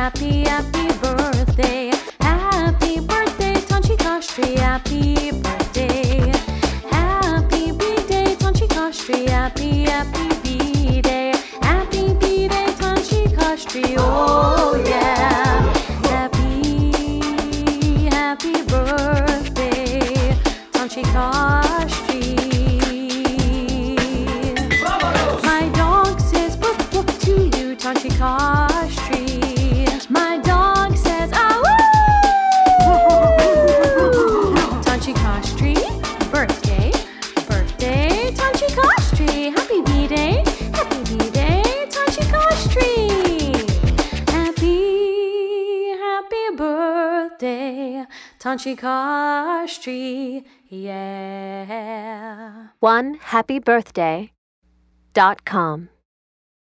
happy, happy birthday. Happy birthday, Tanchikashri, happy birthday. Happy B-Day, Tanchikashri, happy, happy B-Day. Happy B-Day, Tanchikashri, oh yeah. Happy, happy birthday, Tanchikashri. My dog says woof woof to you, Tanchikashri. My dog says ah woo. Tanchikashri, birthday, birthday, Tanchikashri. Happy B-Day, Tanchikashri. Happy, happy birthday, Tanchikashri, yeah. OneHappyBirthday.com